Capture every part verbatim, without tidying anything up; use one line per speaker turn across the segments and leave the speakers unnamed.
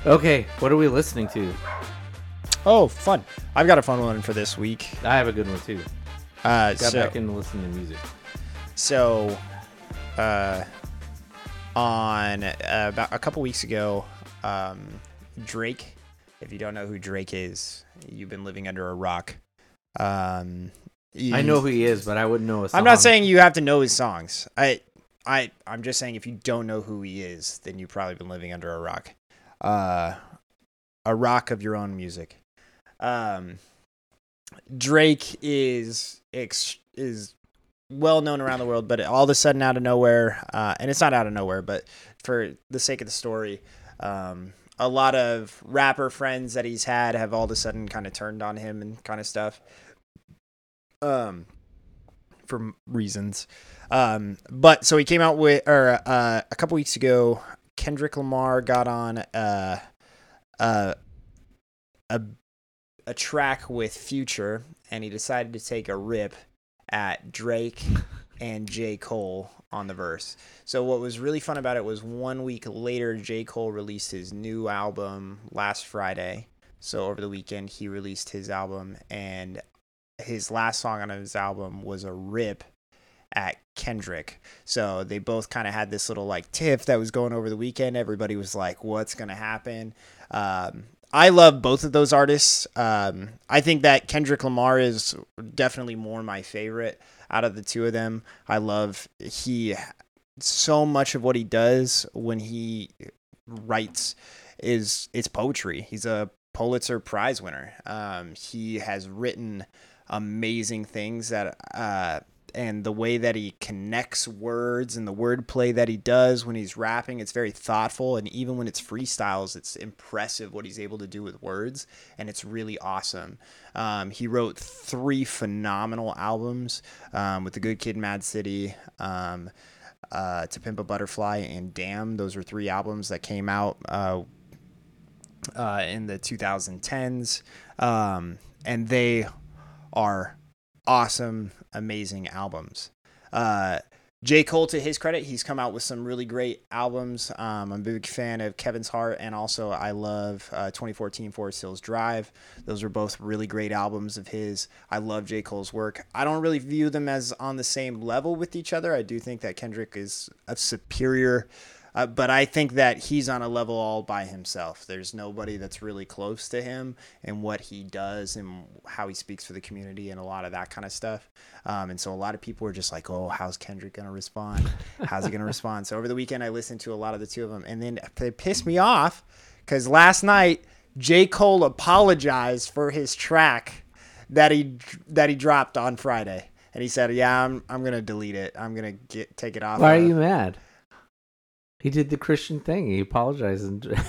Okay, what are we listening to?
Oh, fun. I've got a fun one for this week.
I have a good one too.
Uh,
Got
so,
back into listening to music.
So, uh, on uh, about a couple weeks ago, um, Drake, if you don't know who Drake is, you've been living under a rock. Um, he,
I know who he is, but I wouldn't know a song.
I'm not saying you have to know his songs. I, I, I'm just saying if you don't know who he is, then you've probably been living under a rock. Uh, a rock of your own music. Um, Drake is ex- is well known around the world, but all of a sudden out of nowhere, uh, and it's not out of nowhere, but for the sake of the story, um, a lot of rapper friends that he's had have all of a sudden kind of turned on him and kind of stuff, um, for reasons. Um, but so he came out with, or uh, a couple weeks ago, Kendrick Lamar got on uh, uh, a a track with Future, and he decided to take a rip at Drake and J. Cole on the verse. So what was really fun about it was one week later, J. Cole released his new album last Friday. So over the weekend, he released his album, and his last song on his album was a rip at Kendrick. So they both kind of had this little like tiff that was going over the weekend. Everybody was like, what's going to happen? Um, I love both of those artists. Um, I think that Kendrick Lamar is definitely more my favorite out of the two of them. I love he so much of what he does when he writes is it's poetry. He's a Pulitzer Prize winner. Um, he has written amazing things that uh, and the way that he connects words and the wordplay that he does when he's rapping, it's very thoughtful. And even when it's freestyles, it's impressive what he's able to do with words. And it's really awesome. Um, he wrote three phenomenal albums um, with The Good Kid, Mad City, um, uh, To Pimp a Butterfly, and Damn. Those are three albums that came out uh, uh, in the twenty tens. Um, and they are awesome, amazing albums. Uh, J. Cole, to his credit, he's come out with some really great albums. Um, I'm a big fan of Kevin's Heart, and also I love uh, twenty fourteen Forest Hills Drive. Those are both really great albums of his. I love J. Cole's work. I don't really view them as on the same level with each other. I do think that Kendrick is a superior Uh, but I think that he's on a level all by himself. There's nobody that's really close to him and what he does and how he speaks for the community and a lot of that kind of stuff. Um, and so a lot of people are just like, oh, how's Kendrick going to respond? How's he going to respond? So over the weekend, I listened to a lot of the two of them. And then they pissed me off because last night, J. Cole apologized for his track that he that he dropped on Friday. And he said, yeah, I'm I'm going to delete it. I'm going to get take it off.
Why
of.
are you mad? He did the Christian thing. He apologized.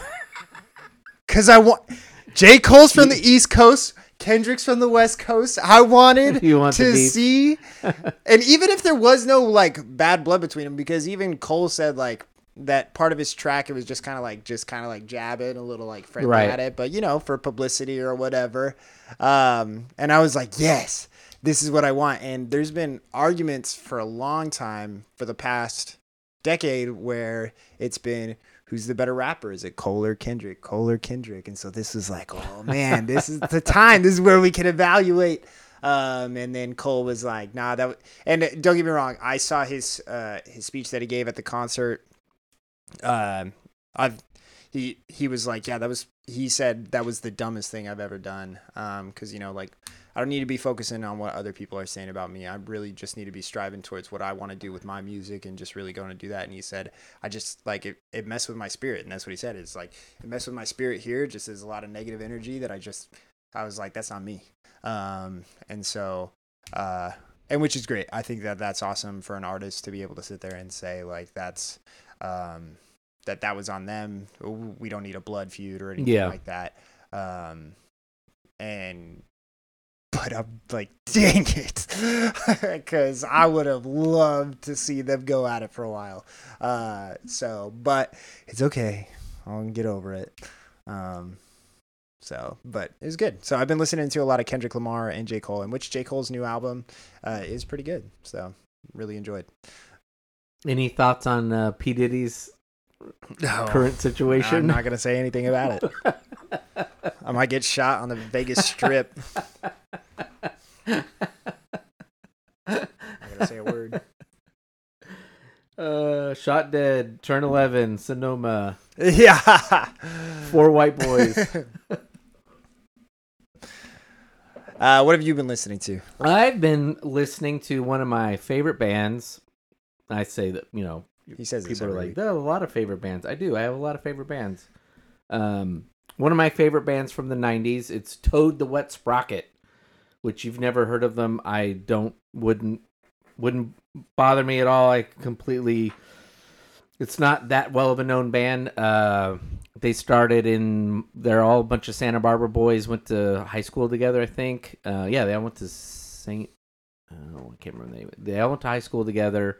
Because I want... J. Cole's from the East Coast. Kendrick's from the West Coast. I wanted
you want
to see... And even if there was no, like, bad blood between them, because even Cole said, like, that part of his track, it was just kind of like, just kind of like jabbing a little, like, friendly
right.
at it. But, you know, for publicity or whatever. Um, and I was like, yes, this is what I want. And there's been arguments for a long time for the past... decade where it's been who's the better rapper? Is it Cole or Kendrick? Cole or Kendrick? And so this is like, oh man, this is the time. This is where we can evaluate. Um, and then Cole was like, nah, that. W-. And don't get me wrong, I saw his uh, his speech that he gave at the concert. Um, I've he he was like, yeah, that was. He said that was the dumbest thing I've ever done. Um, because you know, like. I don't need to be focusing on what other people are saying about me. I really just need to be striving towards what I want to do with my music and just really going to do that. And he said, I just like it, it messed with my spirit. And that's what he said. It's like, it messed with my spirit here. Just as a lot of negative energy that I just, I was like, that's not me. Um, and so, uh, and which is great. I think that that's awesome for an artist to be able to sit there and say like, that's, um, that that was on them. We don't need a blood feud or anything
yeah.
like that. Um, and, But I'm like, dang it, because I would have loved to see them go at it for a while. Uh, so, but it's okay. I'll get over it. Um, so, but it was good. So I've been listening to a lot of Kendrick Lamar and J. Cole, and which J. Cole's new album uh, is pretty good. So really enjoyed.
Any thoughts on uh, P. Diddy's
No,
current situation?
I'm not gonna say anything about it. I might get shot on the Vegas Strip. I'm not gonna say a word.
Uh, shot dead. Turn eleven. Sonoma.
Yeah.
Four white boys.
Uh, what have you been listening to?
I've been listening to one of my favorite bands. I say that, you know,
He says this
people are
every
like,
week.
there are a lot of favorite bands. I do. I have a lot of favorite bands. Um, one of my favorite bands from the nineties, it's Toad the Wet Sprocket, which you've never heard of them. I don't, wouldn't, wouldn't bother me at all. I completely, it's not that well of a known band. Uh, they started in, they're all a bunch of Santa Barbara boys, went to high school together, I think. Uh, yeah, they all went to Saint, oh, I can't remember the name. They all went to high school together.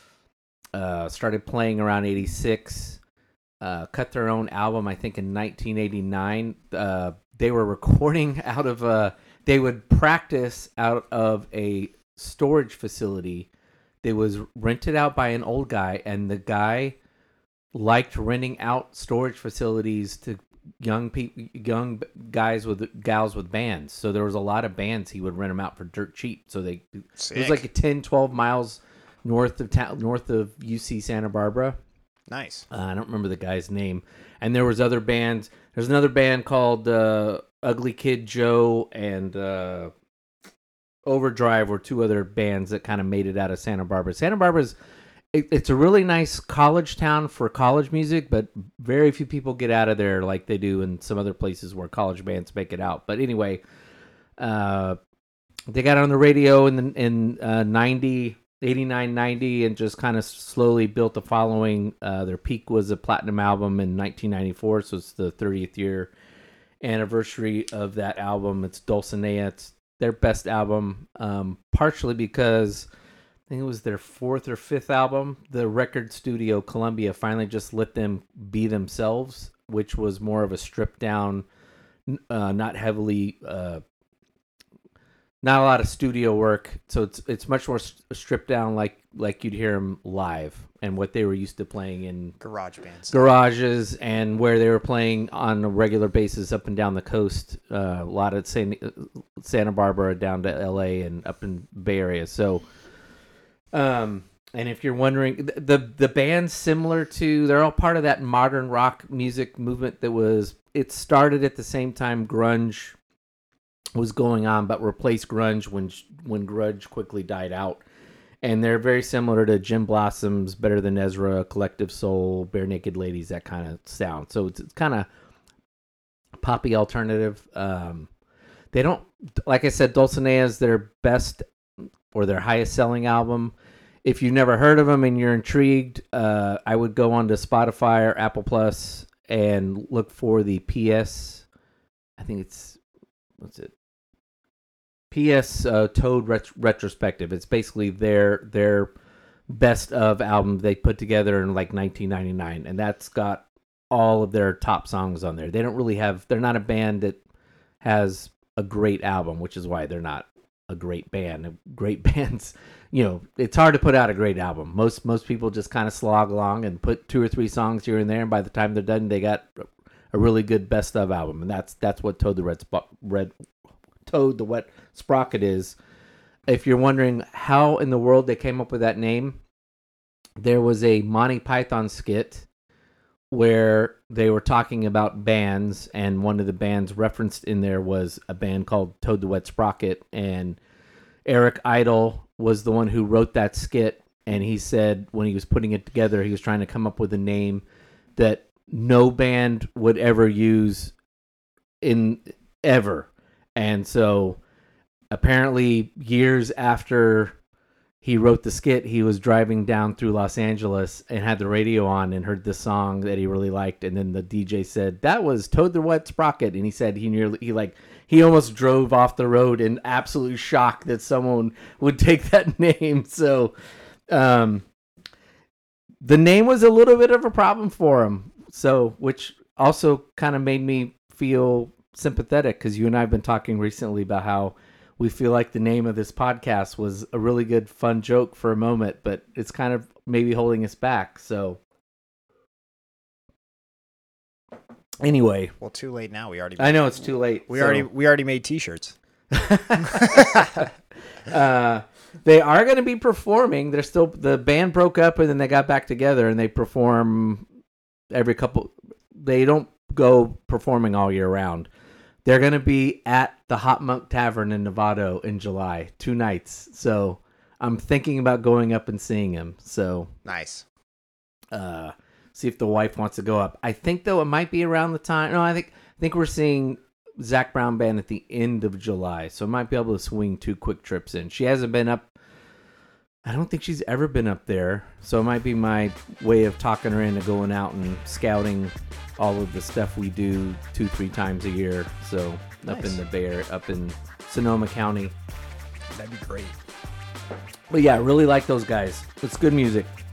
Uh, started playing around eighty-six. Uh, cut their own album, I think, in nineteen eighty-nine. Uh, they were recording out of a... They would practice out of a storage facility. They was rented out by an old guy, and the guy liked renting out storage facilities to young people, young guys with gals with bands. So there was a lot of bands he would rent them out for dirt cheap. So they
Sick.
it was like a ten, twelve miles north of town, north of U C Santa Barbara.
Nice.
Uh, I don't remember the guy's name. And there was other bands. There's another band called uh, Ugly Kid Joe and uh, Overdrive were two other bands that kind of made it out of Santa Barbara. Santa Barbara's it, it's a really nice college town for college music, but very few people get out of there like they do in some other places where college bands make it out. But anyway, uh, they got on the radio in the, in uh, ninety, eighty-nine, ninety, and just kind of slowly built a following. Uh, their peak was a platinum album in nineteen ninety-four, so it's the thirtieth year anniversary of that album. It's Dulcinea. It's their best album, um, partially because I think it was their fourth or fifth album. The record studio, Columbia, finally just let them be themselves, which was more of a stripped down, uh, not heavily... Uh, Not a lot of studio work, so it's it's much more stripped down, like like you'd hear them live, and what they were used to playing in
Garage bands,
garages, and where they were playing on a regular basis up and down the coast. Uh, a lot of San, Santa Barbara down to L A and up in Bay Area. So, um, and if you're wondering, the the, the band's similar to, they're all part of that modern rock music movement that was. It started at the same time grunge was going on, but replaced grunge when when grunge quickly died out. And they're very similar to Jim Blossom's Better Than Ezra, Collective Soul, Bare Naked Ladies, that kind of sound. So it's, it's kind of poppy alternative. Um, they don't, like I said, Dulcinea is their best or their highest selling album. If you've never heard of them and you're intrigued, uh, I would go on to Spotify or Apple Plus and look for the P S. I think it's, what's it? P S uh, Toad ret- retrospective. It's basically their their best of album they put together in like nineteen ninety-nine, and that's got all of their top songs on there. They don't really have. They're not a band that has a great album, which is why they're not a great band. Great bands, you know, it's hard to put out a great album. Most most people just kind of slog along and put two or three songs here and there, and by the time they're done, they got a really good best of album, and that's that's what Toad the Red Spot Red. Toad the Wet Sprocket is. If you're wondering how in the world they came up with that name, there was a Monty Python skit where they were talking about bands, and one of the bands referenced in there was a band called Toad the Wet Sprocket, and Eric Idle was the one who wrote that skit, and he said when he was putting it together, he was trying to come up with a name that no band would ever use in ever. And so apparently years after he wrote the skit, he was driving down through Los Angeles and had the radio on and heard this song that he really liked. And then the D J said, that was Toad the Wet Sprocket. And he said he nearly, he like, he almost drove off the road in absolute shock that someone would take that name. So um, the name was a little bit of a problem for him. So, which also kind of made me feel sympathetic, because you and I have been talking recently about how we feel like the name of this podcast was a really good fun joke for a moment, but it's kind of maybe holding us back. So Anyway,
Well, too late now. We already.
I know it's too late.
We
so-
already we already made T-shirts.
uh, they are going to be performing. They're still the band broke up and then they got back together and they perform every couple. They don't go performing all year round. They're going to be at the Hot Monk Tavern in Novato in July, two nights. So I'm thinking about going up and seeing him. So
Nice.
uh, see if the wife wants to go up. I think though it might be around the time. No, I think I think we're seeing Zach Brown Band at the end of July, so I might be able to swing two quick trips in. She hasn't been up. I don't think she's ever been up there, so it might be my way of talking her into going out and scouting all of the stuff we do two, three times a year. So up
Nice.
in the Bear, up in Sonoma County.
That'd be great.
But yeah, I really like those guys. It's good music.